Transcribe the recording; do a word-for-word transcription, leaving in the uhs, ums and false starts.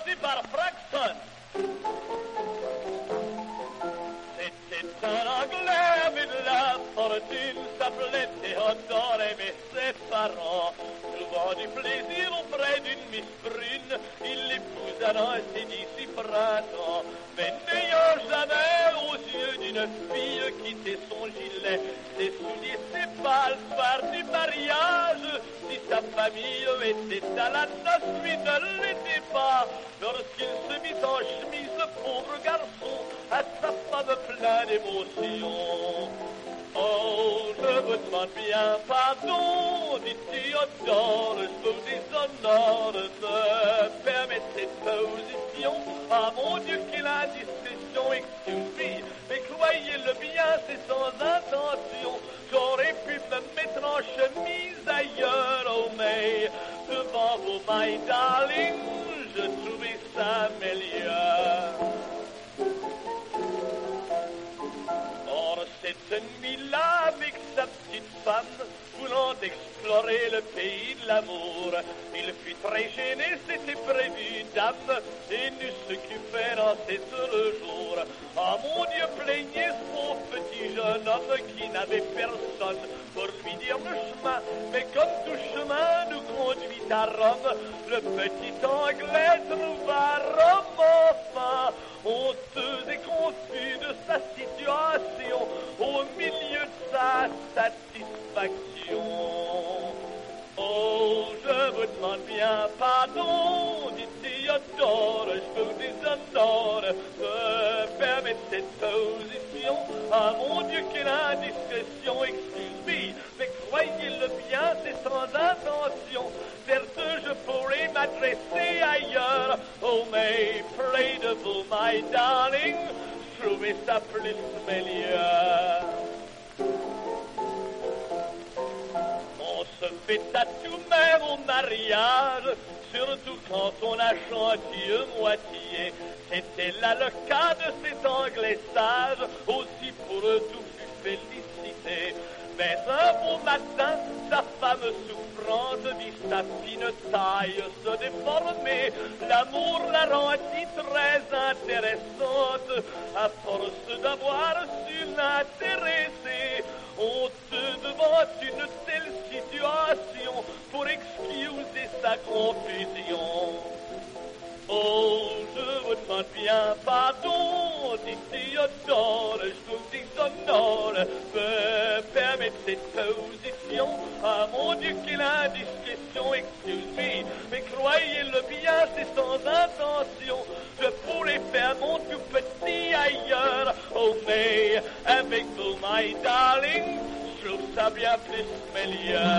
écrit par Braxton. C'était un Anglais, mais de la fortune s'appelait Théodore, mais ses parents, trouvant du plaisir auprès d'une Miss Brune, il l'épousa dans ses dix-six printemps. Mais n'ayant jamais aux yeux d'une fille quitté son gilet, ses souliers, ses balles, soir du mariage, si sa famille était à la noce, lui ne l'était pas. Lorsqu'il se mit en chemise, le pauvre garçon, à sa femme plein d'émotion. Oh, je vous demande bien pardon, dit Théodore, je vous déshonore de permettre cette position. Ah mon Dieu, quelle indiscrétion, excuse me, mais croyez-le bien, c'est sans intention. J'aurais pu me mettre en chemise ailleurs, oh mais devant vous, my darling, je trouvais ça meilleur. Or, cette nuit-là, avec sa petite femme, voulant explorer le pays de l'amour, il fut très gêné, c'était prévu, dame, et n'eut ce qu'il fait dans ces heureux jours. Ah, mon Dieu, plaignez ce pauvre petit jeune homme qui n'avait personne pour lui dire le chemin, mais comme tout chemin nous conduit à Rome, le petit Anglais trouva Rome enfin, honteux et confus de sa situation, au milieu de sa satisfaction. Oh, je vous demande bien pardon, dit Théodore, je vous déshonore de permettre cette position. Ah mon Dieu, quelle indiscrétion, excuse-moi, mais croyez-le bien, c'est sans intention. Certes, je pourrais m'adresser ailleurs. Oh, mais près de vous, my darling, je trouvais ça plus meilleur. On se fait à tout même au mariage, surtout quand on a chanté moitié. C'était là le cas de cet Anglais sage, aussi pour eux tout fut félicité. Mais un beau matin, sa femme souffrante vit sa fine taille se déformer. L'amour la rendit très intéressante, à force d'avoir su l'intéresser. Honteux devant une telle situation, pour excuser sa confusion. Oh, je vous demande bien pardon, dit Théodore, je vous déshonore de permettre cette position. Ah mon Dieu, quelle indiscrétion, excuse-moi, mais croyez-le bien, c'est sans intention. Je pourrais faire mon tout petit ailleurs. Oh mais, avec vous, my darling, je trouve ça bien plus meilleur.